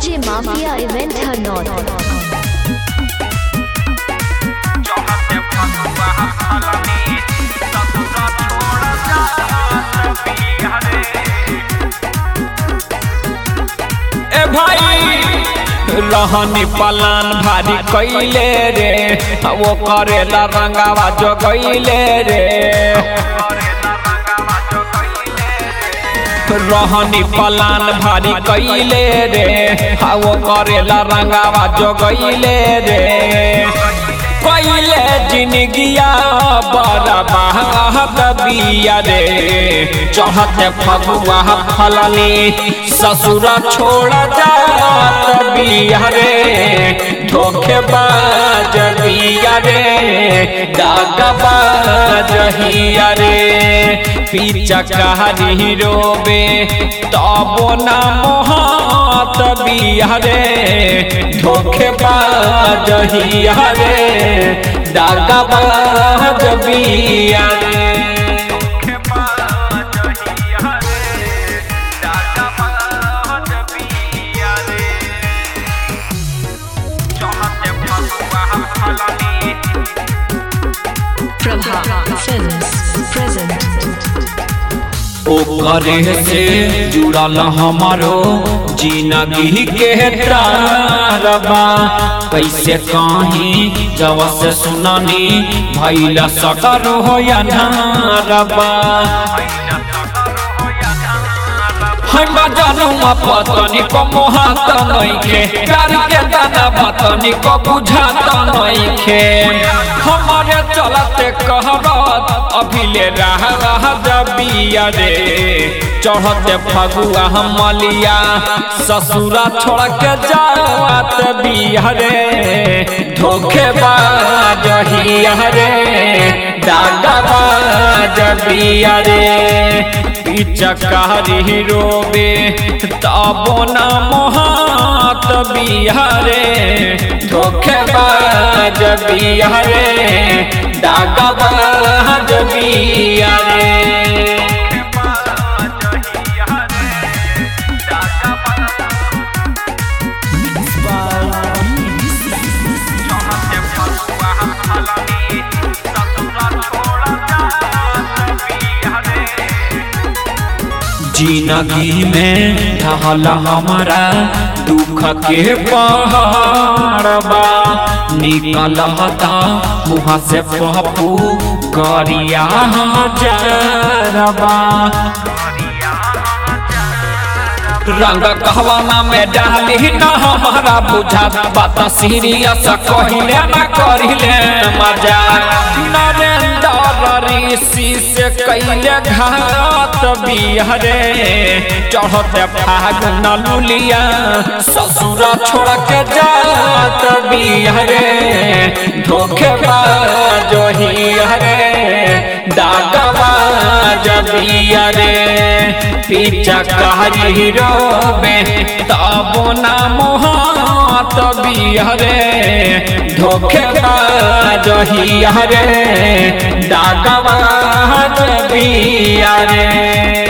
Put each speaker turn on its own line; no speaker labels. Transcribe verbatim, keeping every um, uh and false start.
DJ mafia event Harnaut.
ए भाई रहनी पलान भारी कैले रे वो करेला रंगावा जो गईले रे रहनी पलान भारी कैले रे वो करेला रंगावा जो गईले रे कैले जिंदगिया बड़ा बहाद बिया रे चढ़ते फगुआ फलनी ससुरा छोड़ जात बिया रे धोखेबाज बिया रे दागबाज हिया रे पीछा कहानी रोबे तबो ना मोहत बिया रे धोखेबाज हिया रे दागबाज बिया रे ओ करे से जुड़ल हमारो जिंदगी के तारबा कैसे कहीं जब से सुनानी भैला सकर हो या नारबा हम जानूआ पतनी को मोहात नइखे प्यार के दाना पतनी को बुझात नइखे हमारे चलते कहरत अभिले रह रह जबिया रे चढ़ते फगुआ हमलिया ससुरा छोड़ के जावत बिया रे धोखेबाज हिया रे दागबाज बिया रे चकारी रोबे तबो ना मोहात बिया रे धोखेबाज बिया रे दागबाज बिया रे जिंदगी में ढहल हमारा दुख के पहाड़बा निकलता मुँह से पप्पू गरिया जरबा रंग कहवाना में डाली न हमारा बुझा बात सीरियस कहिले न करिले मजाक नरेंद्र ऋषि से कैले घात बिया रे चढ़ते फागुन लुलिया ससुरा छोड़ के जात बिया रे धोखेबाज हिया रे दागबाज बिया रे पीछा कहरी रोबे तबो ना मोहात बिया रे धोखेबाज हिया रे दागबाज बिया रे।